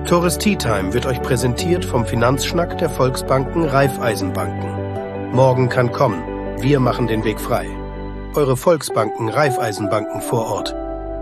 Tores Tea Time wird euch präsentiert vom Finanzschnack der Volksbanken Raiffeisenbanken. Morgen kann kommen. Wir machen den Weg frei. Eure Volksbanken Raiffeisenbanken vor Ort.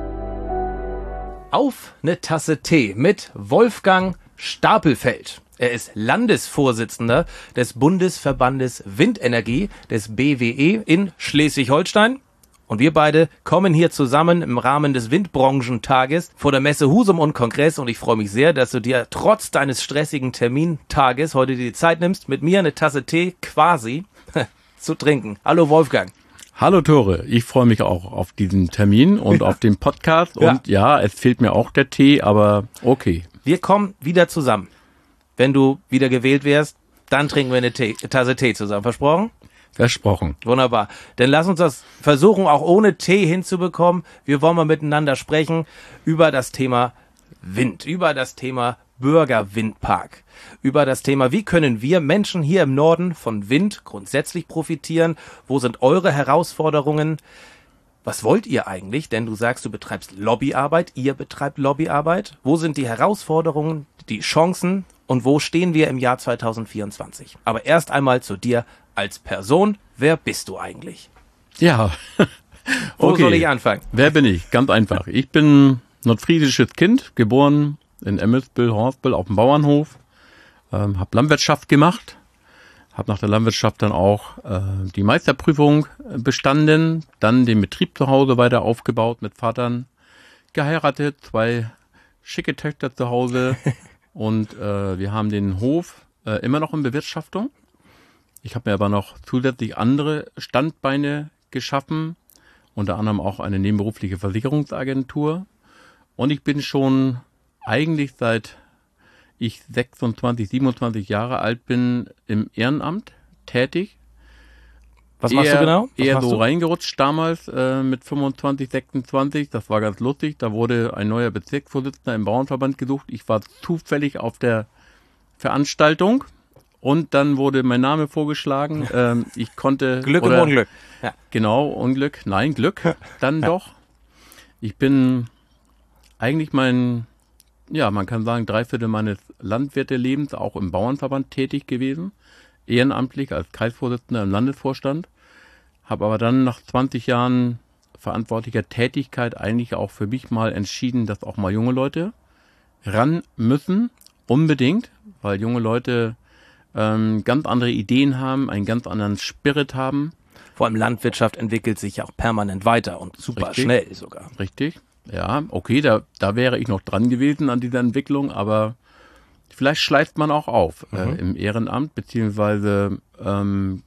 Auf eine Tasse Tee mit Wolfgang Stapelfeld. Er ist Landesvorsitzender des Bundesverbandes Windenergie, des BWE in Schleswig-Holstein. Und wir beide kommen hier zusammen im Rahmen des Windbranchentages vor der Messe Husum und Kongress. Und ich freue mich sehr, dass du dir trotz deines stressigen Termintages heute die Zeit nimmst, mit mir eine Tasse Tee quasi zu trinken. Hallo Wolfgang. Hallo Tore, ich freue mich auch auf diesen Termin und auf den Podcast. Und ja, es fehlt mir auch der Tee, aber okay. Wir kommen wieder zusammen. Wenn du wieder gewählt wärst, dann trinken wir eine Tasse Tee zusammen. Versprochen? Versprochen. Wunderbar. Dann lass uns das versuchen, auch ohne Tee hinzubekommen. Wir wollen mal miteinander sprechen über das Thema Wind, über das Thema Bürgerwindpark, über das Thema, wie können wir Menschen hier im Norden von Wind grundsätzlich profitieren? Wo sind eure Herausforderungen? Was wollt ihr eigentlich? Denn du sagst, du betreibst Lobbyarbeit, ihr betreibt Lobbyarbeit. Wo sind die Herausforderungen, die Chancen und wo stehen wir im Jahr 2024? Aber erst einmal zu dir als Person. Wer bist du eigentlich? Ja, Wo soll ich anfangen? Wer bin ich? Ganz einfach. Ich bin nordfriesisches Kind, geboren in Emmelsbüll-Horsbüll auf dem Bauernhof, habe Landwirtschaft gemacht, habe nach der Landwirtschaft dann auch die Meisterprüfung bestanden, dann den Betrieb zu Hause weiter aufgebaut, mit Vatern geheiratet, 2 schicke Töchter zu Hause und wir haben den Hof immer noch in Bewirtschaftung. Ich habe mir aber noch zusätzlich andere Standbeine geschaffen, unter anderem auch eine nebenberufliche Versicherungsagentur. Und ich bin schon eigentlich seit ich 26, 27 Jahre alt bin im Ehrenamt tätig. Was machst du genau? Eher so reingerutscht damals mit 25, 26. Das war ganz lustig. Da wurde ein neuer Bezirksvorsitzender im Bauernverband gesucht. Ich war zufällig auf der Veranstaltung. Und dann wurde mein Name vorgeschlagen. Ich konnte... Glück im Unglück. Ja. Genau, Unglück. Nein, Glück. Dann doch. Ich bin eigentlich man kann sagen, 3/4 meines Landwirtelebens auch im Bauernverband tätig gewesen. Ehrenamtlich als Kreisvorsitzender im Landesvorstand. Habe aber dann nach 20 Jahren verantwortlicher Tätigkeit eigentlich auch für mich mal entschieden, dass auch mal junge Leute ran müssen. Unbedingt, weil junge Leute ganz andere Ideen haben, einen ganz anderen Spirit haben. Vor allem Landwirtschaft entwickelt sich ja auch permanent weiter und super schnell sogar. Richtig, ja, okay, da wäre ich noch dran gewesen an dieser Entwicklung, aber vielleicht schleift man auch auf im Ehrenamt, beziehungsweise man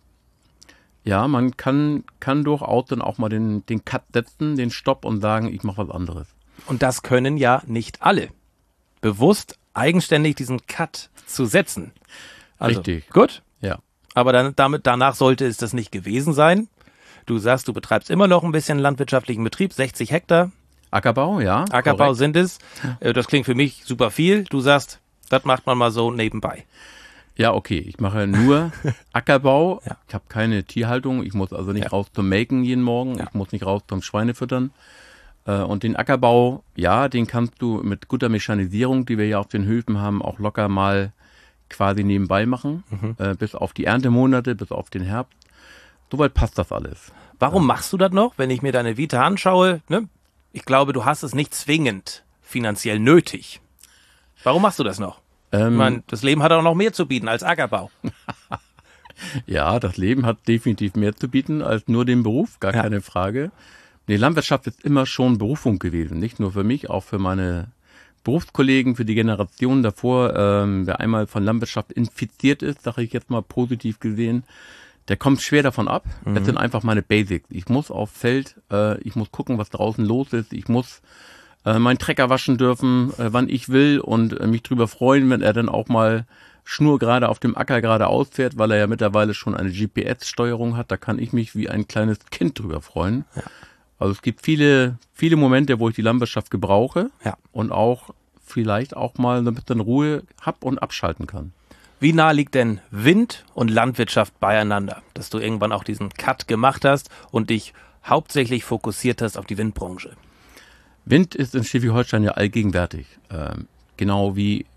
kann durchaus dann auch mal den Cut setzen, den Stopp und sagen, ich mache was anderes. Und das können ja nicht alle. Bewusst, eigenständig diesen Cut zu setzen. Also, richtig. Gut. Ja. Aber danach sollte es das nicht gewesen sein. Du sagst, du betreibst immer noch ein bisschen landwirtschaftlichen Betrieb, 60 Hektar. Ackerbau, ja. Ackerbau korrekt. sind es. Das klingt für mich super viel. Du sagst, das macht man mal so nebenbei. Ja, okay. Ich mache nur Ackerbau. Ja. Ich habe keine Tierhaltung. Ich muss also nicht raus zum Melken jeden Morgen. Ja. Ich muss nicht raus zum Schweinefüttern. Und den Ackerbau, ja, den kannst du mit guter Mechanisierung, die wir ja auf den Höfen haben, auch locker mal quasi nebenbei machen. Bis auf die Erntemonate, bis auf den Herbst. Soweit passt das alles. Warum machst du das noch, wenn ich mir deine Vita anschaue? Ne? Ich glaube, du hast es nicht zwingend finanziell nötig. Warum machst du das noch? Ich meine, das Leben hat auch noch mehr zu bieten als Ackerbau. Ja, das Leben hat definitiv mehr zu bieten als nur den Beruf, gar keine Frage. Die Landwirtschaft ist immer schon Berufung gewesen, nicht nur für mich, auch für meine Berufskollegen, für die Generation davor. Wer einmal von Landwirtschaft infiziert ist, sage ich jetzt mal positiv gesehen, der kommt schwer davon ab. Das sind einfach meine Basics. Ich muss aufs Feld, ich muss gucken, was draußen los ist. Ich muss meinen Trecker waschen dürfen, wann ich will und mich drüber freuen, wenn er dann auch mal schnurgerade auf dem Acker geradeaus fährt, weil er ja mittlerweile schon eine GPS-Steuerung hat. Da kann ich mich wie ein kleines Kind drüber freuen. Ja. Also es gibt viele, viele Momente, wo ich die Landwirtschaft gebrauche und auch vielleicht auch mal ein bisschen Ruhe hab und abschalten kann. Wie nah liegt denn Wind und Landwirtschaft beieinander, dass du irgendwann auch diesen Cut gemacht hast und dich hauptsächlich fokussiert hast auf die Windbranche? Wind ist in Schleswig-Holstein ja allgegenwärtig. Genau wie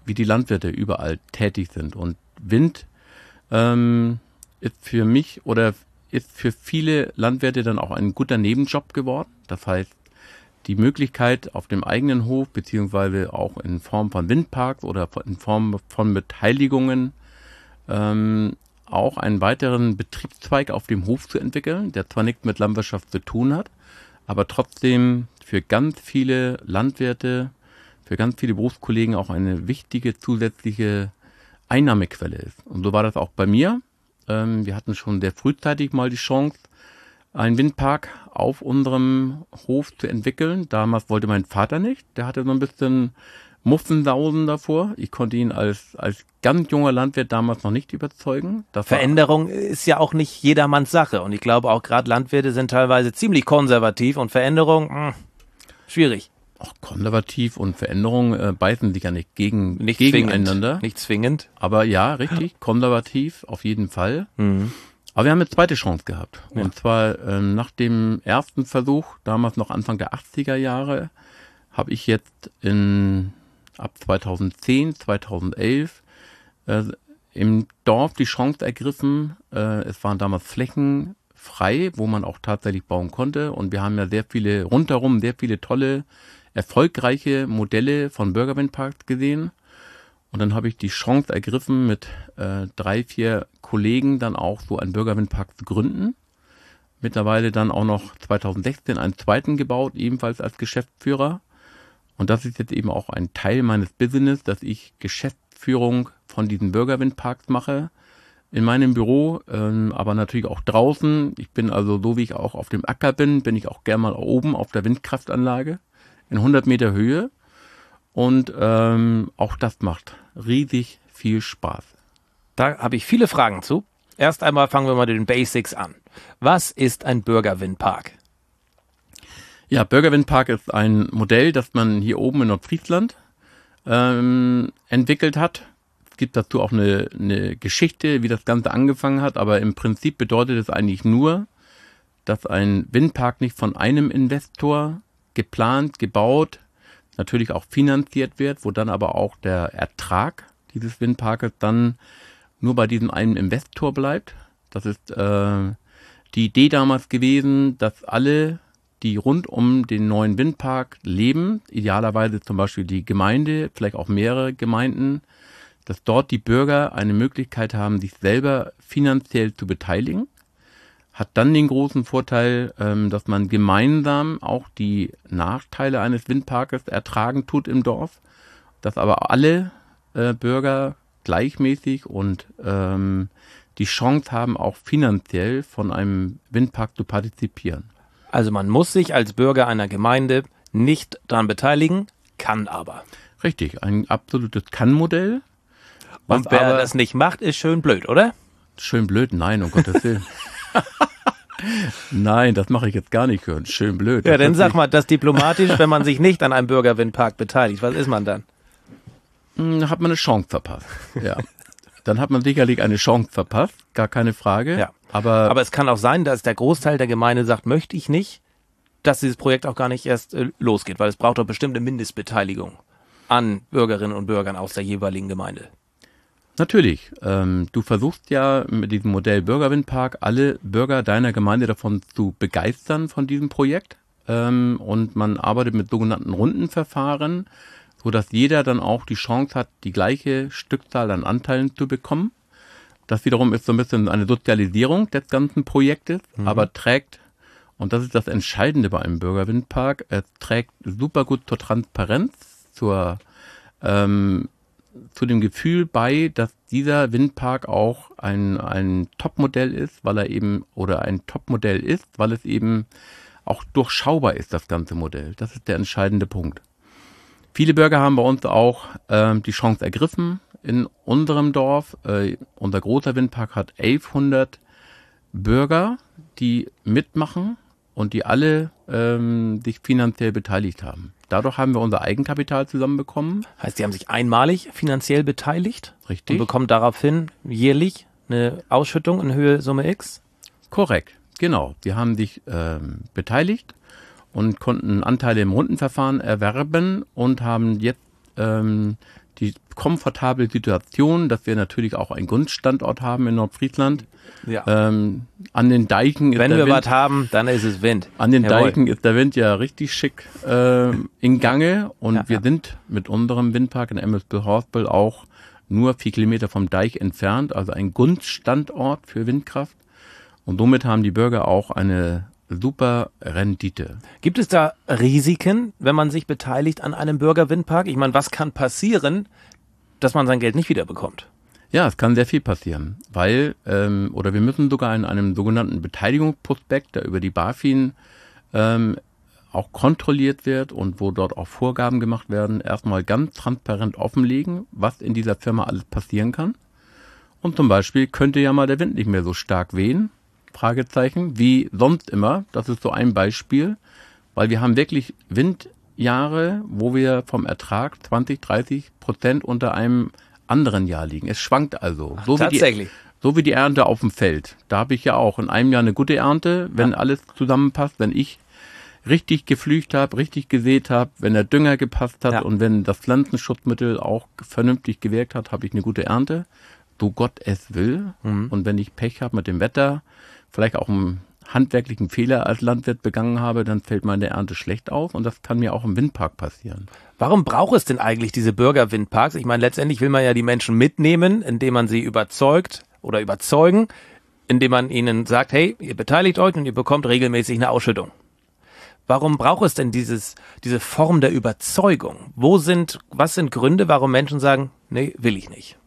wie die Landwirte überall tätig sind. Und Wind ist für mich oder ist für viele Landwirte dann auch ein guter Nebenjob geworden. Das heißt, die Möglichkeit auf dem eigenen Hof, beziehungsweise auch in Form von Windparks oder in Form von Beteiligungen, auch einen weiteren Betriebszweig auf dem Hof zu entwickeln, der zwar nichts mit Landwirtschaft zu tun hat, aber trotzdem für ganz viele Landwirte, für ganz viele Berufskollegen auch eine wichtige zusätzliche Einnahmequelle ist. Und so war das auch bei mir. Wir hatten schon sehr frühzeitig mal die Chance, einen Windpark auf unserem Hof zu entwickeln. Damals wollte mein Vater nicht. Der hatte so ein bisschen Muffensausen davor. Ich konnte ihn als ganz junger Landwirt damals noch nicht überzeugen. Veränderung ist ja auch nicht jedermanns Sache. Und ich glaube auch gerade Landwirte sind teilweise ziemlich konservativ und Veränderung, schwierig. Auch konservativ und Veränderung beißen sich ja nicht gegeneinander. Zwingend. Nicht zwingend. Aber ja, richtig, konservativ auf jeden Fall. Mhm. Aber wir haben eine zweite Chance gehabt. Ja. Und zwar nach dem ersten Versuch, damals noch Anfang der 80er Jahre, habe ich jetzt ab 2010, 2011 im Dorf die Chance ergriffen. Es waren damals Flächen frei, wo man auch tatsächlich bauen konnte. Und wir haben ja rundherum sehr viele tolle, erfolgreiche Modelle von Bürgerwindparks gesehen. Und dann habe ich die Chance ergriffen, mit 3, 4 Kollegen dann auch so einen Bürgerwindpark zu gründen. Mittlerweile dann auch noch 2016 einen zweiten gebaut, ebenfalls als Geschäftsführer. Und das ist jetzt eben auch ein Teil meines Business, dass ich Geschäftsführung von diesen Bürgerwindparks mache. In meinem Büro, aber natürlich auch draußen. Ich bin also, so wie ich auch auf dem Acker bin ich auch gerne mal oben auf der Windkraftanlage in 100 Meter Höhe. Und auch das macht riesig viel Spaß. Da habe ich viele Fragen zu. Erst einmal fangen wir mal mit den Basics an. Was ist ein Bürgerwindpark? Ja, Bürgerwindpark ist ein Modell, das man hier oben in Nordfriesland entwickelt hat. Es gibt dazu auch eine Geschichte, wie das Ganze angefangen hat, aber im Prinzip bedeutet es eigentlich nur, dass ein Windpark nicht von einem Investor geplant, gebaut, natürlich auch finanziert wird, wo dann aber auch der Ertrag dieses Windparkes dann nur bei diesem einen Investor bleibt. Das ist die Idee damals gewesen, dass alle, die rund um den neuen Windpark leben, idealerweise zum Beispiel die Gemeinde, vielleicht auch mehrere Gemeinden, dass dort die Bürger eine Möglichkeit haben, sich selber finanziell zu beteiligen. Hat dann den großen Vorteil, dass man gemeinsam auch die Nachteile eines Windparkes ertragen tut im Dorf, dass aber alle Bürger gleichmäßig und die Chance haben, auch finanziell von einem Windpark zu partizipieren. Also man muss sich als Bürger einer Gemeinde nicht daran beteiligen, kann aber. Richtig, ein absolutes Kann-Modell. Und wer das nicht macht, ist schön blöd, oder? Schön blöd? Nein, um Gottes Willen. Nein, das mache ich jetzt gar nicht. Schön blöd. Ja, dann sag mal, das diplomatisch, wenn man sich nicht an einem Bürgerwindpark beteiligt. Was ist man dann? Da hat man eine Chance verpasst. Ja. Dann hat man sicherlich eine Chance verpasst, gar keine Frage. Ja. Aber es kann auch sein, dass der Großteil der Gemeinde sagt, möchte ich nicht, dass dieses Projekt auch gar nicht erst losgeht, weil es braucht doch bestimmte Mindestbeteiligung an Bürgerinnen und Bürgern aus der jeweiligen Gemeinde. Natürlich. Du versuchst ja mit diesem Modell Bürgerwindpark alle Bürger deiner Gemeinde davon zu begeistern von diesem Projekt. Und man arbeitet mit sogenannten Rundenverfahren, sodass jeder dann auch die Chance hat, die gleiche Stückzahl an Anteilen zu bekommen. Das wiederum ist so ein bisschen eine Sozialisierung des ganzen Projektes, aber trägt, und das ist das Entscheidende bei einem Bürgerwindpark, es trägt super gut zur Transparenz, zu dem Gefühl bei, dass dieser Windpark auch ein Topmodell ist, weil es eben auch durchschaubar ist, das ganze Modell. Das ist der entscheidende Punkt. Viele Bürger haben bei uns auch die Chance ergriffen in unserem Dorf. Unser großer Windpark hat 1100 Bürger, die mitmachen und die alle sich finanziell beteiligt haben. Dadurch haben wir unser Eigenkapital zusammenbekommen. Heißt, die haben sich einmalig finanziell beteiligt? Richtig. Und bekommen daraufhin jährlich eine Ausschüttung in Höhe Summe X? Korrekt, genau. Wir haben sich beteiligt und konnten Anteile im Rundenverfahren erwerben und haben jetzt die komfortable Situation, dass wir natürlich auch einen Grundstandort haben in Nordfriesland. Ja. An den Deichen ist Wenn der wir Wind, was haben, dann ist es Wind. an den Jawohl. Deichen ist der Wind ja richtig schick in Gange und Ja, wir ja. sind mit unserem Windpark in Emmelsbüll-Horsbüll auch nur 4 Kilometer vom Deich entfernt, also ein Grundstandort für Windkraft und somit haben die Bürger auch eine super Rendite. Gibt es da Risiken, wenn man sich beteiligt an einem Bürgerwindpark? Ich meine, was kann passieren, dass man sein Geld nicht wiederbekommt? Ja, es kann sehr viel passieren, weil, oder wir müssen sogar in einem sogenannten Beteiligungsprospekt, der über die BaFin auch kontrolliert wird und wo dort auch Vorgaben gemacht werden, erstmal ganz transparent offenlegen, was in dieser Firma alles passieren kann. Und zum Beispiel könnte ja mal der Wind nicht mehr so stark wehen, Fragezeichen, wie sonst immer. Das ist so ein Beispiel, weil wir haben wirklich Windjahre, wo wir vom Ertrag 20-30% unter einem anderen Jahr liegen. Es schwankt also. Tatsächlich. So wie die Ernte auf dem Feld. Da habe ich ja auch in einem Jahr eine gute Ernte, wenn alles zusammenpasst, wenn ich richtig gepflügt habe, richtig gesät habe, wenn der Dünger gepasst hat und wenn das Pflanzenschutzmittel auch vernünftig gewirkt hat, habe ich eine gute Ernte. So Gott es will. Und wenn ich Pech habe mit dem Wetter, vielleicht auch einen handwerklichen Fehler als Landwirt begangen habe, dann fällt meine Ernte schlecht aus und das kann mir auch im Windpark passieren. Warum braucht es denn eigentlich diese Bürgerwindparks? Ich meine, letztendlich will man ja die Menschen mitnehmen, indem man sie überzeugt oder überzeugen, indem man ihnen sagt, hey, ihr beteiligt euch und ihr bekommt regelmäßig eine Ausschüttung. Warum braucht es denn diese Form der Überzeugung? Was sind Gründe, warum Menschen sagen, nee, will ich nicht?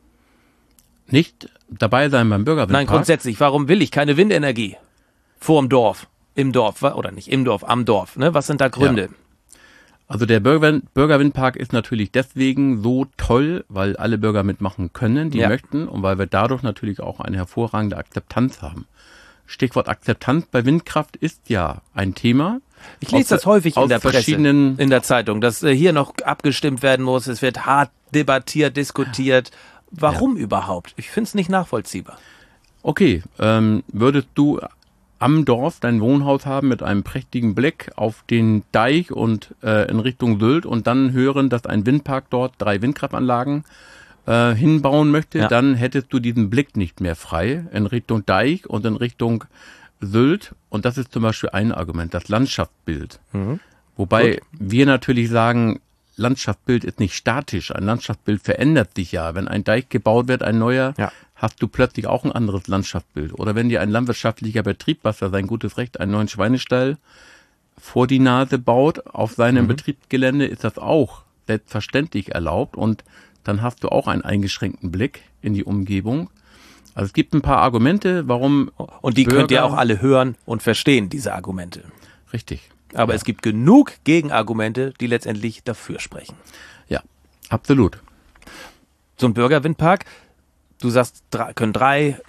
Nicht dabei sein beim Bürgerwindpark? Nein, grundsätzlich, warum will ich keine Windenergie? Vorm Dorf, im Dorf, oder nicht im Dorf, am Dorf, ne? Was sind da Gründe? Ja. Also der Bürgerwindpark ist natürlich deswegen so toll, weil alle Bürger mitmachen können, die möchten und weil wir dadurch natürlich auch eine hervorragende Akzeptanz haben. Stichwort Akzeptanz bei Windkraft ist ja ein Thema. Ich lese das häufig in der Presse, in der Zeitung, dass hier noch abgestimmt werden muss, es wird hart debattiert, diskutiert. Warum überhaupt? Ich finde es nicht nachvollziehbar. Okay, würdest du am Dorf dein Wohnhaus haben mit einem prächtigen Blick auf den Deich und in Richtung Sylt und dann hören, dass ein Windpark dort 3 Windkraftanlagen hinbauen möchte, dann hättest du diesen Blick nicht mehr frei in Richtung Deich und in Richtung Sylt. Und das ist zum Beispiel ein Argument, das Landschaftsbild. Wobei wir natürlich sagen, Landschaftsbild ist nicht statisch. Ein Landschaftsbild verändert sich ja. Wenn ein Deich gebaut wird, ein neuer, hast du plötzlich auch ein anderes Landschaftsbild. Oder wenn dir ein landwirtschaftlicher Betrieb, was ja sein gutes Recht, einen neuen Schweinestall vor die Nase baut, auf seinem Betriebsgelände, ist das auch selbstverständlich erlaubt. Und dann hast du auch einen eingeschränkten Blick in die Umgebung. Also es gibt ein paar Argumente, warum. Und die könnt ihr auch alle hören und verstehen, diese Argumente. Richtig. Aber es gibt genug Gegenargumente, die letztendlich dafür sprechen. Ja, absolut. So ein Bürgerwindpark, du sagst, können drei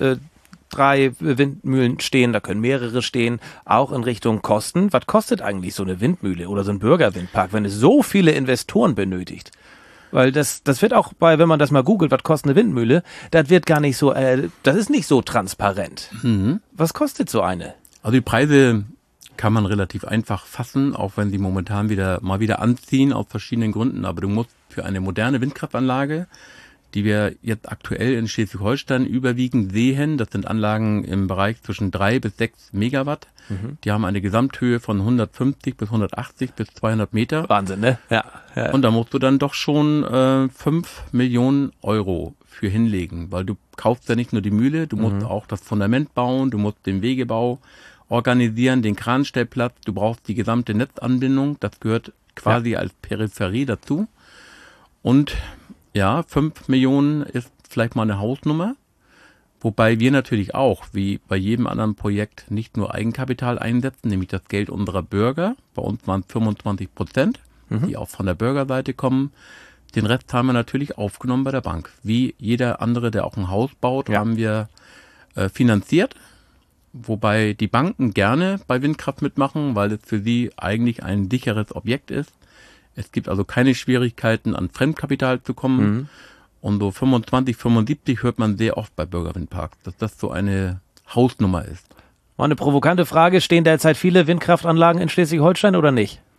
Windmühlen stehen, da können mehrere stehen, auch in Richtung Kosten. Was kostet eigentlich so eine Windmühle oder so ein Bürgerwindpark, wenn es so viele Investoren benötigt? Weil das wird auch wenn man das mal googelt, was kostet eine Windmühle, das wird gar nicht so, das ist nicht so transparent. Was kostet so eine? Also die Preise kann man relativ einfach fassen, auch wenn sie momentan mal wieder anziehen, aus verschiedenen Gründen. Aber du musst für eine moderne Windkraftanlage, die wir jetzt aktuell in Schleswig-Holstein überwiegend sehen, das sind Anlagen im Bereich zwischen 3 bis 6 Megawatt. Die haben eine Gesamthöhe von 150 bis 180 bis 200 Meter. Wahnsinn, ne? Ja. Und da musst du dann doch schon 5 Millionen Euro für hinlegen, weil du kaufst ja nicht nur die Mühle, du musst auch das Fundament bauen, du musst den Wegebau organisieren, den Kranstellplatz, du brauchst die gesamte Netzanbindung, das gehört quasi als Peripherie dazu. Und ja, 5 Millionen ist vielleicht mal eine Hausnummer, wobei wir natürlich auch, wie bei jedem anderen Projekt, nicht nur Eigenkapital einsetzen, nämlich das Geld unserer Bürger, bei uns waren es 25%, die auch von der Bürgerseite kommen. Den Rest haben wir natürlich aufgenommen bei der Bank. Wie jeder andere, der auch ein Haus baut, haben wir finanziert. Wobei die Banken gerne bei Windkraft mitmachen, weil es für sie eigentlich ein sicheres Objekt ist. Es gibt also keine Schwierigkeiten, an Fremdkapital zu kommen. Und so 25, 75 hört man sehr oft bei Bürgerwindparks, dass das so eine Hausnummer ist. Mal eine provokante Frage, stehen derzeit viele Windkraftanlagen in Schleswig-Holstein oder nicht?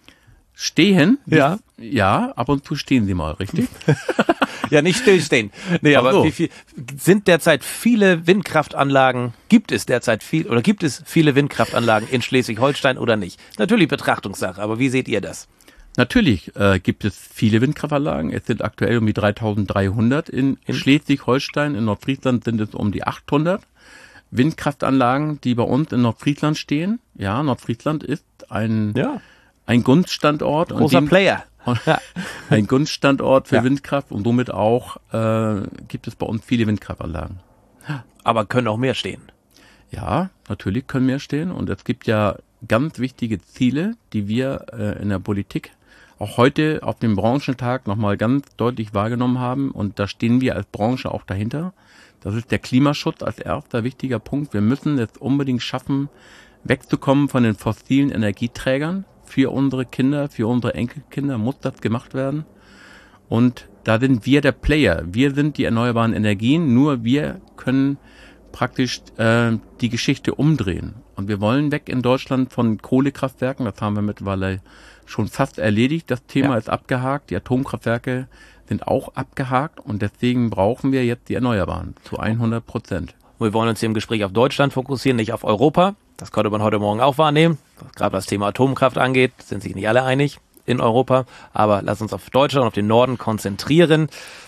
Stehen? Ja. Ja, ab und zu stehen sie mal, richtig? Ja, nicht stillstehen. Nee, Ach aber so. wie viel sind derzeit viele Windkraftanlagen? Gibt es viele Windkraftanlagen in Schleswig-Holstein oder nicht? Natürlich Betrachtungssache, aber wie seht ihr das? Natürlich gibt es viele Windkraftanlagen. Es sind aktuell um die 3.300 in Schleswig-Holstein. In Nordfriesland sind es um die 800 Windkraftanlagen, die bei uns in Nordfriesland stehen. Ja, Nordfriesland ist ein Gunststandort. Großer Player. Ja. Ein Gunststandort für Ja. Windkraft und somit auch gibt es bei uns viele Windkraftanlagen. Aber können auch mehr stehen. Ja, natürlich können mehr stehen und es gibt ja ganz wichtige Ziele, die wir in der Politik auch heute auf dem Branchentag nochmal ganz deutlich wahrgenommen haben und da stehen wir als Branche auch dahinter. Das ist der Klimaschutz als erster wichtiger Punkt. Wir müssen es unbedingt schaffen, wegzukommen von den fossilen Energieträgern. Für unsere Kinder, für unsere Enkelkinder muss das gemacht werden. Und da sind wir der Player. Wir sind die erneuerbaren Energien. Nur wir können praktisch die Geschichte umdrehen. Und wir wollen weg in Deutschland von Kohlekraftwerken. Das haben wir mittlerweile schon fast erledigt. Das Thema ist abgehakt. Die Atomkraftwerke sind auch abgehakt. Und deswegen brauchen wir jetzt die Erneuerbaren zu 100%. Wir wollen uns hier im Gespräch auf Deutschland fokussieren, nicht auf Europa. Das konnte man heute Morgen auch wahrnehmen. Gerade was das Thema Atomkraft angeht, sind sich nicht alle einig in Europa. Aber lass uns auf Deutschland und auf den Norden konzentrieren.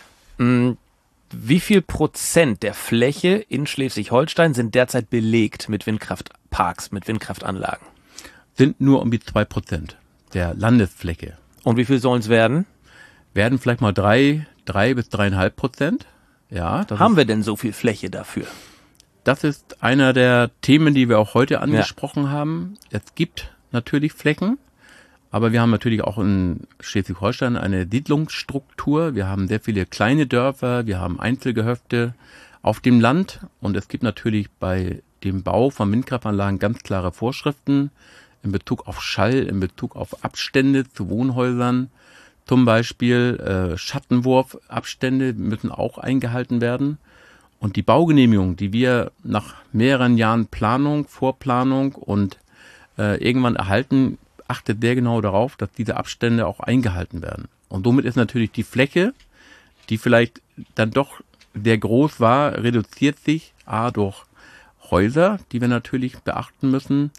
Wie viel Prozent der Fläche in Schleswig-Holstein sind derzeit belegt mit Windkraftparks, mit Windkraftanlagen? Sind nur um die 2% der Landesfläche. Und wie viel sollen es werden? Werden vielleicht mal 3 bis 3,5%. Ja, Haben wir denn so viel Fläche dafür? Das ist einer der Themen, die wir auch heute angesprochen haben. Es gibt natürlich Flächen, aber wir haben natürlich auch in Schleswig-Holstein eine Siedlungsstruktur. Wir haben sehr viele kleine Dörfer, wir haben Einzelgehöfte auf dem Land und es gibt natürlich bei dem Bau von Windkraftanlagen ganz klare Vorschriften in Bezug auf Schall, in Bezug auf Abstände zu Wohnhäusern. Zum Beispiel Schattenwurfabstände müssen auch eingehalten werden. Und die Baugenehmigung, die wir nach mehreren Jahren Planung, Vorplanung und irgendwann erhalten, achtet sehr genau darauf, dass diese Abstände auch eingehalten werden. Und somit ist natürlich die Fläche, die vielleicht dann doch sehr groß war, reduziert sich durch Häuser, die wir natürlich beachten müssen.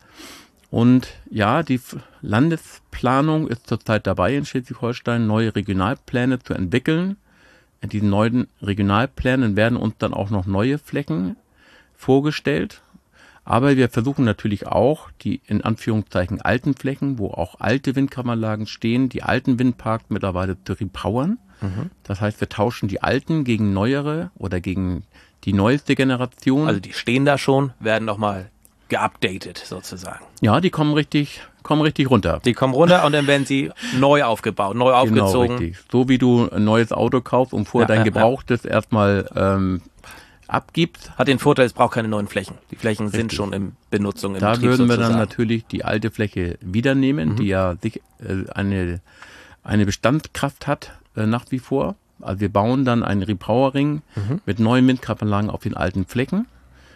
Und ja, die Landesplanung ist zurzeit dabei in Schleswig-Holstein, neue Regionalpläne zu entwickeln. In diesen neuen Regionalplänen werden uns dann auch noch neue Flächen vorgestellt. Aber wir versuchen natürlich auch, die in Anführungszeichen alten Flächen, wo auch alte Windkraftanlagen stehen, die alten Windparks mittlerweile zu repowern. Das heißt, wir tauschen die alten gegen neuere oder gegen die neueste Generation. Also die stehen da schon, werden nochmal geupdatet sozusagen. Ja, die kommen richtig runter. Die kommen runter und dann werden sie neu aufgebaut, neu aufgezogen. Genau, richtig. So wie du ein neues Auto kaufst und vorher dein Gebrauchtes erstmal abgibst. Hat den Vorteil, es braucht keine neuen Flächen. Die Flächen sind schon in Benutzung, im Da Betrieb würden wir sozusagen. dann natürlich die alte Fläche wieder nehmen, die ja eine Bestandskraft hat nach wie vor. Also wir bauen dann einen Repowering mit neuen Windkraftanlagen auf den alten Flächen.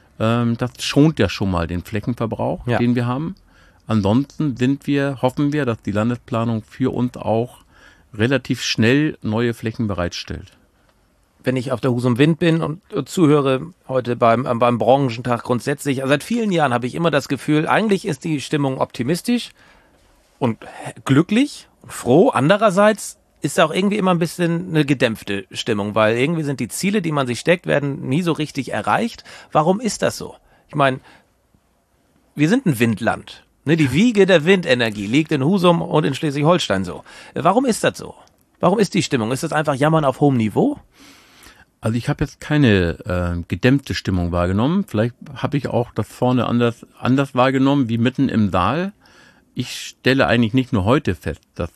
Das schont ja schon mal den Flächenverbrauch, den wir haben. Ansonsten hoffen wir, dass die Landesplanung für uns auch relativ schnell neue Flächen bereitstellt. Wenn ich auf der Husum Wind bin und zuhöre heute beim Branchentag grundsätzlich, also seit vielen Jahren habe ich immer das Gefühl, eigentlich ist die Stimmung optimistisch und glücklich und froh. Andererseits ist auch irgendwie immer ein bisschen eine gedämpfte Stimmung, weil irgendwie sind die Ziele, die man sich steckt, werden nie so richtig erreicht. Warum ist das so? Ich meine, wir sind ein Windland. Ne? Die Wiege der Windenergie liegt in Husum und in Schleswig-Holstein so. Warum ist das so? Warum ist die Stimmung? Ist das einfach Jammern auf hohem Niveau? Also ich habe jetzt keine gedämpfte Stimmung wahrgenommen. Vielleicht habe ich auch das vorne anders wahrgenommen wie mitten im Saal. Ich stelle eigentlich nicht nur heute fest, dass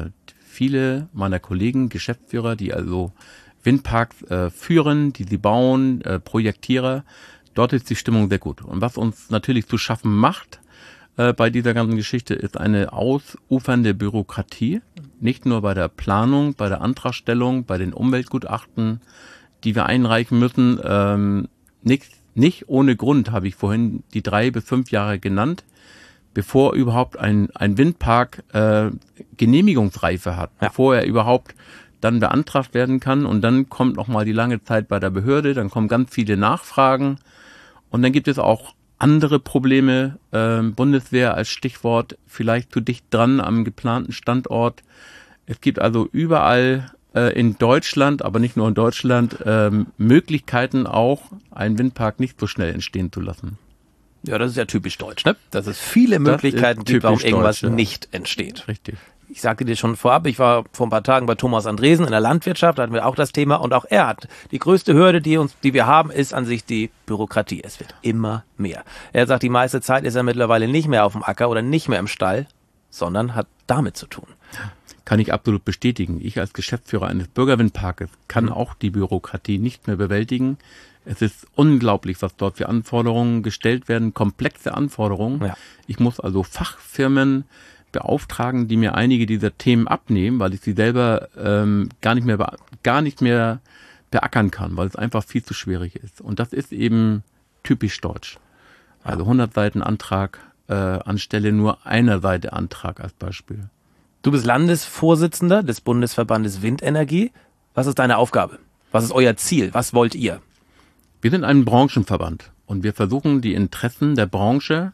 viele meiner Kollegen, Geschäftsführer, die also Windparks führen, die sie bauen, Projektierer, dort ist die Stimmung sehr gut. Und was uns natürlich zu schaffen macht bei dieser ganzen Geschichte, ist eine ausufernde Bürokratie. Nicht nur bei der Planung, bei der Antragstellung, bei den Umweltgutachten, die wir einreichen müssen. Nicht ohne Grund habe ich vorhin die 3 bis 5 Jahre genannt, bevor überhaupt ein Windpark Genehmigungsreife hat, bevor er überhaupt dann beantragt werden kann. Und dann kommt nochmal die lange Zeit bei der Behörde, dann kommen ganz viele Nachfragen. Und dann gibt es auch andere Probleme, Bundeswehr als Stichwort, vielleicht zu dicht dran am geplanten Standort. Es gibt also überall in Deutschland, aber nicht nur in Deutschland, Möglichkeiten auch, einen Windpark nicht so schnell entstehen zu lassen. Ja, das ist ja typisch deutsch, ne? Dass es viele Möglichkeiten gibt, warum irgendwas nicht entsteht. Richtig. Ich sagte dir schon vorab, ich war vor ein paar Tagen bei Thomas Andresen in der Landwirtschaft, da hatten wir auch das Thema und auch er hat die größte Hürde, die wir haben, ist an sich die Bürokratie. Es wird immer mehr. Er sagt, die meiste Zeit ist er mittlerweile nicht mehr auf dem Acker oder nicht mehr im Stall, sondern hat damit zu tun. Kann ich absolut bestätigen. Ich als Geschäftsführer eines Bürgerwindparkes kann auch die Bürokratie nicht mehr bewältigen. Es ist unglaublich, was dort für Anforderungen gestellt werden, komplexe Anforderungen. Ja. Ich muss also Fachfirmen beauftragen, die mir einige dieser Themen abnehmen, weil ich sie selber gar nicht mehr beackern kann, weil es einfach viel zu schwierig ist. Und das ist eben typisch deutsch. Also 100 Seiten Antrag anstelle nur einer Seite Antrag als Beispiel. Du bist Landesvorsitzender des Bundesverbandes Windenergie. Was ist deine Aufgabe? Was ist euer Ziel? Was wollt ihr? Wir sind ein Branchenverband und wir versuchen, die Interessen der Branche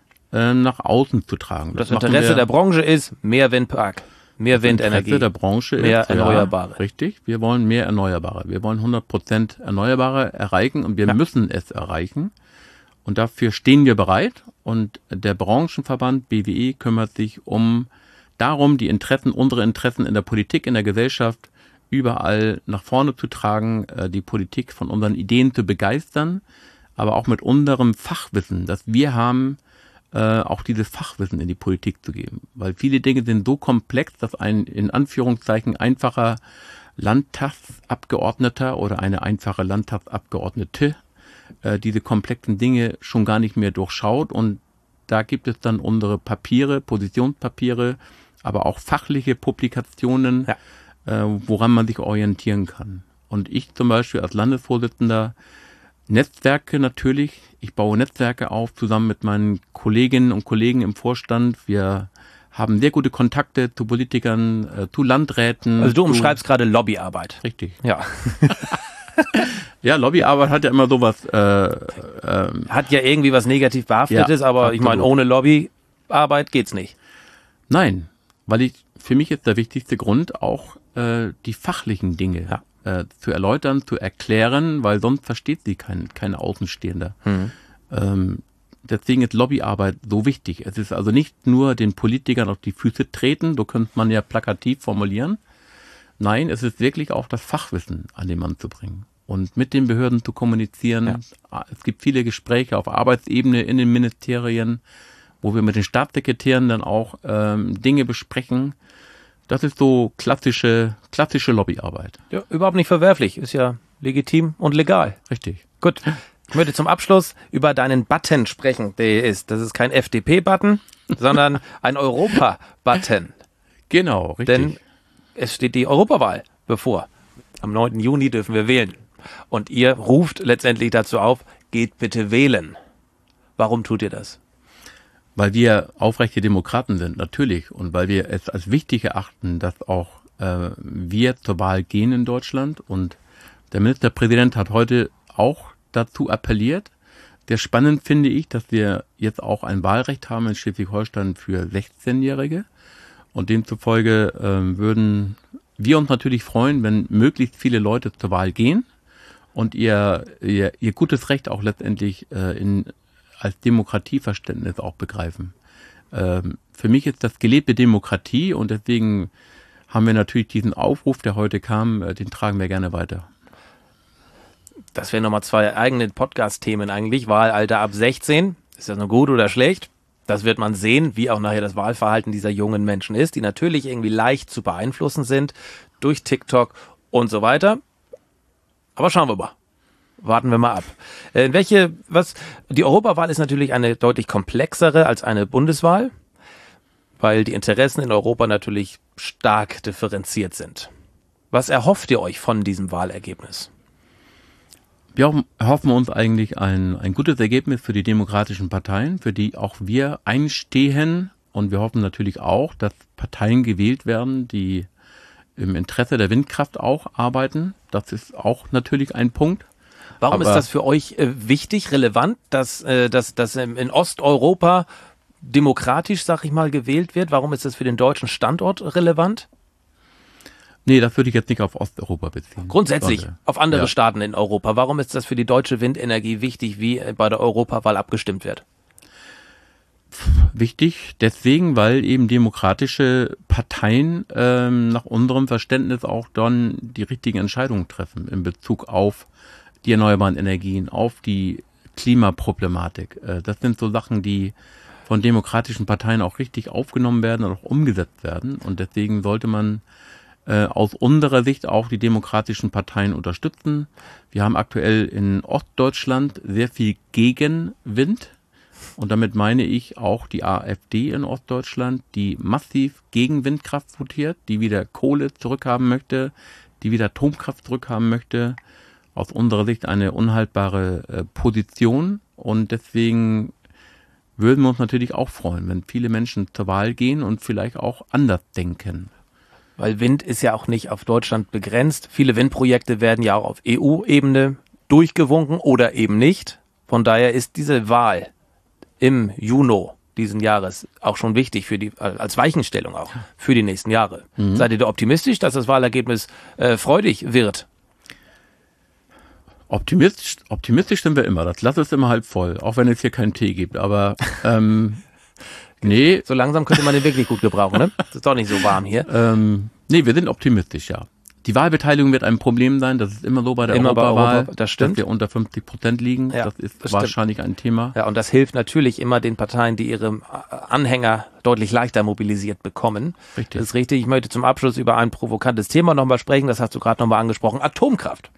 nach außen zu tragen. Das Interesse der Branche ist mehr Windpark, mehr Windenergie. Das Interesse der Branche ist mehr Erneuerbare. Ja, richtig, wir wollen mehr Erneuerbare. Wir wollen 100% Erneuerbare erreichen und wir müssen es erreichen. Und dafür stehen wir bereit. Und der Branchenverband BWE kümmert sich darum, die Interessen, unsere Interessen in der Politik, in der Gesellschaft überall nach vorne zu tragen, die Politik von unseren Ideen zu begeistern, aber auch mit unserem Fachwissen, das wir haben, auch dieses Fachwissen in die Politik zu geben. Weil viele Dinge sind so komplex, dass ein in Anführungszeichen einfacher Landtagsabgeordneter oder eine einfache Landtagsabgeordnete diese komplexen Dinge schon gar nicht mehr durchschaut. Und da gibt es dann unsere Papiere, Positionspapiere, aber auch fachliche Publikationen, woran man sich orientieren kann. Und ich zum Beispiel als Landesvorsitzender Netzwerke natürlich. Ich baue Netzwerke auf, zusammen mit meinen Kolleginnen und Kollegen im Vorstand. Wir haben sehr gute Kontakte zu Politikern, zu Landräten. Also du umschreibst gerade Lobbyarbeit. Richtig. Ja. Ja, Lobbyarbeit hat ja immer sowas. Hat ja irgendwie was negativ behaftetes, aber absolut. Ich meine, ohne Lobbyarbeit geht's nicht. Nein, weil für mich ist der wichtigste Grund auch die fachlichen Dinge zu erläutern, zu erklären, weil sonst versteht sie kein Außenstehender. Deswegen ist Lobbyarbeit so wichtig. Es ist also nicht nur den Politikern auf die Füße treten, so könnte man ja plakativ formulieren. Nein, es ist wirklich auch das Fachwissen an den Mann zu bringen und mit den Behörden zu kommunizieren. Ja. Es gibt viele Gespräche auf Arbeitsebene in den Ministerien, wo wir mit den Staatssekretären dann auch Dinge besprechen. Das ist so klassische Lobbyarbeit. Ja, überhaupt nicht verwerflich. Ist ja legitim und legal. Richtig. Gut. Ich möchte zum Abschluss über deinen Button sprechen, der ist. Das ist kein FDP-Button, sondern ein Europa-Button. Genau, richtig. Denn es steht die Europawahl bevor. Am 9. Juni dürfen wir wählen. Und ihr ruft letztendlich dazu auf, geht bitte wählen. Warum tut ihr das? Weil wir aufrechte Demokraten sind, natürlich. Und weil wir es als wichtig erachten, dass auch wir zur Wahl gehen in Deutschland. Und der Ministerpräsident hat heute auch dazu appelliert. Sehr spannend finde ich, dass wir jetzt auch ein Wahlrecht haben in Schleswig-Holstein für 16-Jährige. Und demzufolge würden wir uns natürlich freuen, wenn möglichst viele Leute zur Wahl gehen und ihr gutes Recht auch letztendlich als Demokratieverständnis auch begreifen. Für mich ist das gelebte Demokratie und deswegen haben wir natürlich diesen Aufruf, der heute kam, den tragen wir gerne weiter. Das wären nochmal 2 eigene Podcast-Themen eigentlich. Wahlalter ab 16. Ist das nur gut oder schlecht? Das wird man sehen, wie auch nachher das Wahlverhalten dieser jungen Menschen ist, die natürlich irgendwie leicht zu beeinflussen sind durch TikTok und so weiter. Aber schauen wir mal. Warten wir mal ab. Die Europawahl ist natürlich eine deutlich komplexere als eine Bundeswahl, weil die Interessen in Europa natürlich stark differenziert sind. Was erhofft ihr euch von diesem Wahlergebnis? Wir hoffen uns eigentlich ein gutes Ergebnis für die demokratischen Parteien, für die auch wir einstehen. Und wir hoffen natürlich auch, dass Parteien gewählt werden, die im Interesse der Windkraft auch arbeiten. Das ist auch natürlich ein Punkt. Warum ist das für euch wichtig, relevant, dass in Osteuropa demokratisch, sag ich mal, gewählt wird? Warum ist das für den deutschen Standort relevant? Nee, das würde ich jetzt nicht auf Osteuropa beziehen. Grundsätzlich auf andere Staaten in Europa. Warum ist das für die deutsche Windenergie wichtig, wie bei der Europawahl abgestimmt wird? Wichtig, deswegen, weil eben demokratische Parteien nach unserem Verständnis auch dann die richtigen Entscheidungen treffen in Bezug auf die erneuerbaren Energien, auf die Klimaproblematik. Das sind so Sachen, die von demokratischen Parteien auch richtig aufgenommen werden und auch umgesetzt werden. Und deswegen sollte man aus unserer Sicht auch die demokratischen Parteien unterstützen. Wir haben aktuell in Ostdeutschland sehr viel Gegenwind. Und damit meine ich auch die AfD in Ostdeutschland, die massiv gegen Windkraft votiert, die wieder Kohle zurückhaben möchte, die wieder Atomkraft zurückhaben möchte. Aus unserer Sicht eine unhaltbare Position. Und deswegen würden wir uns natürlich auch freuen, wenn viele Menschen zur Wahl gehen und vielleicht auch anders denken. Weil Wind ist ja auch nicht auf Deutschland begrenzt. Viele Windprojekte werden ja auch auf EU-Ebene durchgewunken oder eben nicht. Von daher ist diese Wahl im Juni diesen Jahres auch schon wichtig für als Weichenstellung auch für die nächsten Jahre. Seid ihr da optimistisch, dass das Wahlergebnis freudig wird? Optimistisch sind wir immer. Das Glas ist immer halb voll, auch wenn es hier keinen Tee gibt. Aber nee. So langsam könnte man den wirklich gut gebrauchen, ne? Es ist doch nicht so warm hier. Nee, wir sind optimistisch, ja. Die Wahlbeteiligung wird ein Problem sein. Das ist immer so bei der Europawahl, das stimmt, dass wir unter 50% liegen. Ja, das ist wahrscheinlich ein Thema. Ja, und das hilft natürlich immer den Parteien, die ihre Anhänger deutlich leichter mobilisiert bekommen. Richtig. Das ist richtig. Ich möchte zum Abschluss über ein provokantes Thema nochmal sprechen. Das hast du gerade nochmal angesprochen. Atomkraft.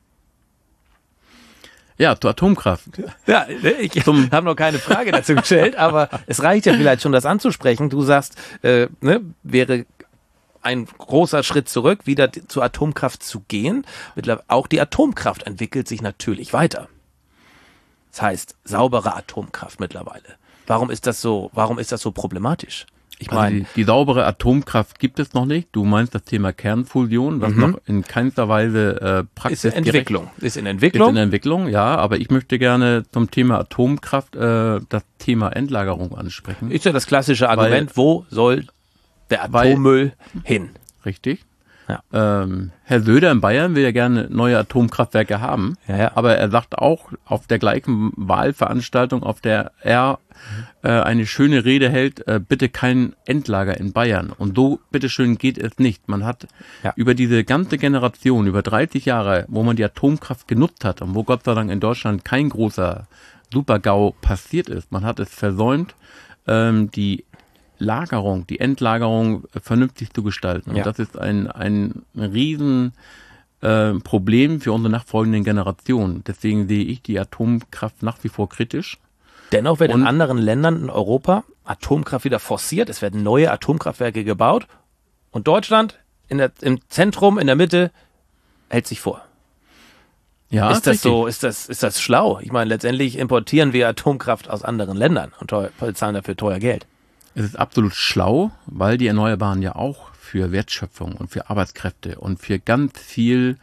Ja, zur Atomkraft. Ja, ich habe noch keine Frage dazu gestellt, aber es reicht ja vielleicht schon, das anzusprechen. Du sagst, wäre ein großer Schritt zurück, wieder zur Atomkraft zu gehen. Auch die Atomkraft entwickelt sich natürlich weiter. Das heißt, saubere Atomkraft mittlerweile. Warum ist das so problematisch? Ich meine, also die saubere Atomkraft gibt es noch nicht. Du meinst das Thema Kernfusion, was noch in keinster Weise Ist in Entwicklung, ja. Aber ich möchte gerne zum Thema Atomkraft das Thema Endlagerung ansprechen. Ist ja das klassische Argument, wo soll der Atommüll hin? Richtig. Ja. Herr Söder in Bayern will ja gerne neue Atomkraftwerke haben, aber er sagt auch auf der gleichen Wahlveranstaltung, auf der er eine schöne Rede hält, bitte kein Endlager in Bayern. Und so, bitteschön, geht es nicht. Man hat über diese ganze Generation, über 30 Jahre, wo man die Atomkraft genutzt hat und wo Gott sei Dank in Deutschland kein großer Super-GAU passiert ist, man hat es versäumt, die Lagerung, die Endlagerung vernünftig zu gestalten. Und das ist ein riesen Problem für unsere nachfolgenden Generationen. Deswegen sehe ich die Atomkraft nach wie vor kritisch. Dennoch wird in anderen Ländern in Europa Atomkraft wieder forciert. Es werden neue Atomkraftwerke gebaut. Und Deutschland im Zentrum, in der Mitte, hält sich vor. Ja, ist das so? Ist das schlau? Ich meine, letztendlich importieren wir Atomkraft aus anderen Ländern und bezahlen dafür teuer Geld. Es ist absolut schlau, weil die Erneuerbaren ja auch für Wertschöpfung und für Arbeitskräfte und für ganz viel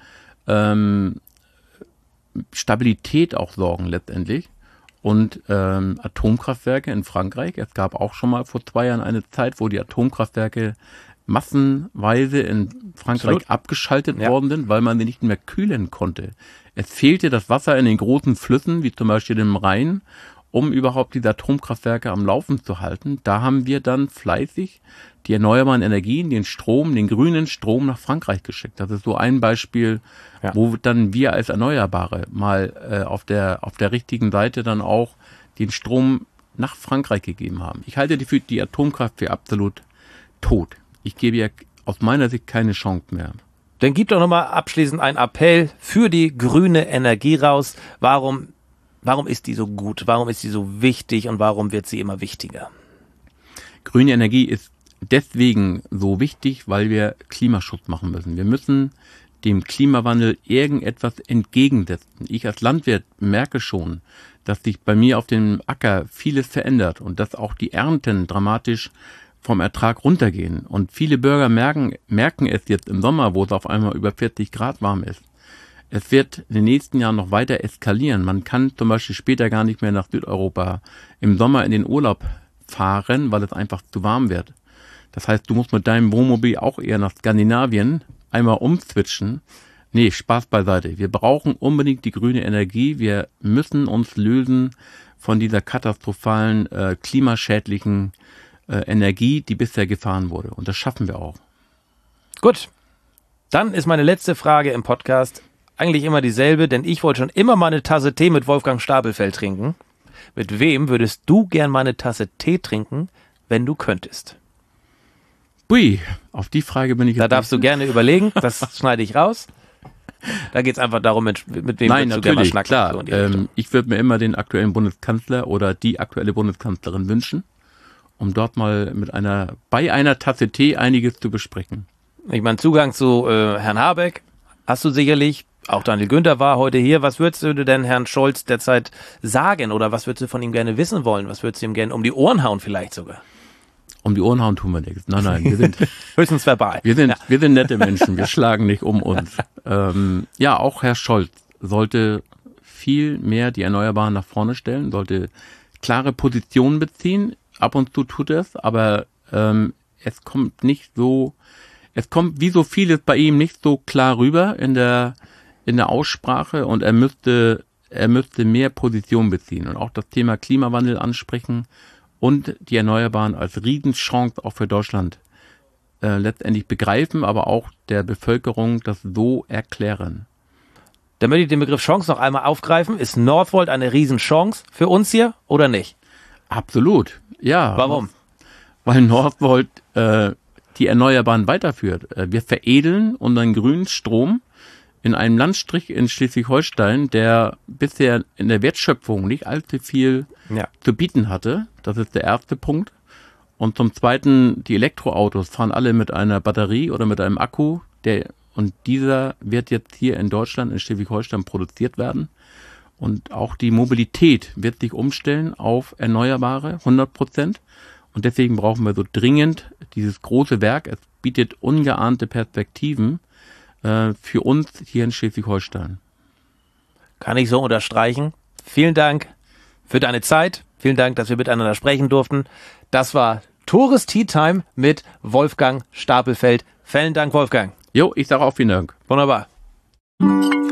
Stabilität auch sorgen letztendlich. Und Atomkraftwerke in Frankreich, es gab auch schon mal vor 2 Jahren eine Zeit, wo die Atomkraftwerke massenweise in Frankreich abgeschaltet worden sind, weil man sie nicht mehr kühlen konnte. Es fehlte das Wasser in den großen Flüssen, wie zum Beispiel dem Rhein, um überhaupt diese Atomkraftwerke am Laufen zu halten. Da haben wir dann fleißig die erneuerbaren Energien, den Strom, den grünen Strom nach Frankreich geschickt. Das ist so ein Beispiel, wo dann wir als Erneuerbare mal auf der richtigen Seite dann auch den Strom nach Frankreich gegeben haben. Ich halte die Atomkraft für absolut tot. Ich gebe ihr aus meiner Sicht keine Chance mehr. Dann gib doch nochmal abschließend einen Appell für die grüne Energie raus. Warum ist die so gut? Warum ist die so wichtig und warum wird sie immer wichtiger? Grüne Energie ist deswegen so wichtig, weil wir Klimaschutz machen müssen. Wir müssen dem Klimawandel irgendetwas entgegensetzen. Ich als Landwirt merke schon, dass sich bei mir auf dem Acker vieles verändert und dass auch die Ernten dramatisch vom Ertrag runtergehen. Und viele Bürger merken es jetzt im Sommer, wo es auf einmal über 40 Grad warm ist. Es wird in den nächsten Jahren noch weiter eskalieren. Man kann zum Beispiel später gar nicht mehr nach Südeuropa im Sommer in den Urlaub fahren, weil es einfach zu warm wird. Das heißt, du musst mit deinem Wohnmobil auch eher nach Skandinavien einmal umswitchen. Nee, Spaß beiseite. Wir brauchen unbedingt die grüne Energie. Wir müssen uns lösen von dieser katastrophalen, klimaschädlichen Energie, die bisher gefahren wurde. Und das schaffen wir auch. Gut. Dann ist meine letzte Frage im Podcast eigentlich immer dieselbe, denn ich wollte schon immer mal eine Tasse Tee mit Wolfgang Stapelfeld trinken. Mit wem würdest du gern mal eine Tasse Tee trinken, wenn du könntest? Ui, auf die Frage bin ich jetzt. Da darfst du gerne überlegen, das schneide ich raus. Da geht es einfach darum, mit wem Nein, du gerne mal schnacken. Klar. So ich würde mir immer den aktuellen Bundeskanzler oder die aktuelle Bundeskanzlerin wünschen, um dort mal bei einer Tasse Tee einiges zu besprechen. Ich meine, Zugang zu Herrn Habeck hast du sicherlich. Auch Daniel Günther war heute hier. Was würdest du denn Herrn Scholz derzeit sagen oder was würdest du von ihm gerne wissen wollen? Was würdest du ihm gerne um die Ohren hauen vielleicht sogar? Um die Ohren hauen tun wir nichts. Nein, wir sind höchstens verbal. Wir sind nette Menschen, wir schlagen nicht um uns. Auch Herr Scholz sollte viel mehr die Erneuerbaren nach vorne stellen, sollte klare Positionen beziehen. Ab und zu tut es, aber es kommt wie so vieles bei ihm nicht so klar rüber in der Aussprache und er müsste mehr Position beziehen und auch das Thema Klimawandel ansprechen und die Erneuerbaren als Riesenchance auch für Deutschland letztendlich begreifen, aber auch der Bevölkerung das so erklären. Dann möchte ich den Begriff Chance noch einmal aufgreifen. Ist Northvolt eine Riesenchance für uns hier oder nicht? Absolut, ja. Warum? Weil Northvolt die Erneuerbaren weiterführt. Wir veredeln unseren grünen Strom in einem Landstrich in Schleswig-Holstein, der bisher in der Wertschöpfung nicht allzu viel zu bieten hatte. Das ist der erste Punkt. Und zum Zweiten, die Elektroautos fahren alle mit einer Batterie oder mit einem Akku. Und dieser wird jetzt hier in Deutschland, in Schleswig-Holstein produziert werden. Und auch die Mobilität wird sich umstellen auf Erneuerbare, 100%. Und deswegen brauchen wir so dringend dieses große Werk. Es bietet ungeahnte Perspektiven für uns hier in Schleswig-Holstein. Kann ich so unterstreichen. Vielen Dank für deine Zeit. Vielen Dank, dass wir miteinander sprechen durften. Das war Tores Tea Time mit Wolfgang Stapelfeld. Vielen Dank, Wolfgang. Jo, ich sage auch vielen Dank. Wunderbar.